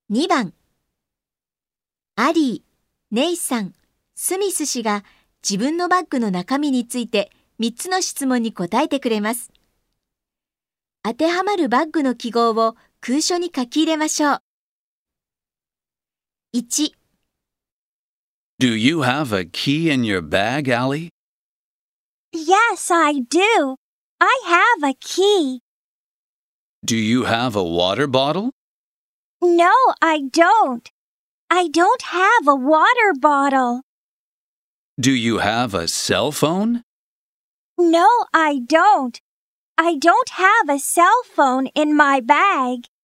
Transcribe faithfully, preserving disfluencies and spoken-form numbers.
にばん、アリー、ネイさん、スミス氏が自分のバッグの中身についてみっつの質問に答えてくれます。当てはまるバッグの記号を空書に書き入れましょう。いち、 Do you have a key in your bag, Allie? Yes, I do. I have a key. Do you have a water bottle? No, I don't. I don't have a water bottle. Do you have a cell phone? No, I don't. I don't have a cell phone in my bag.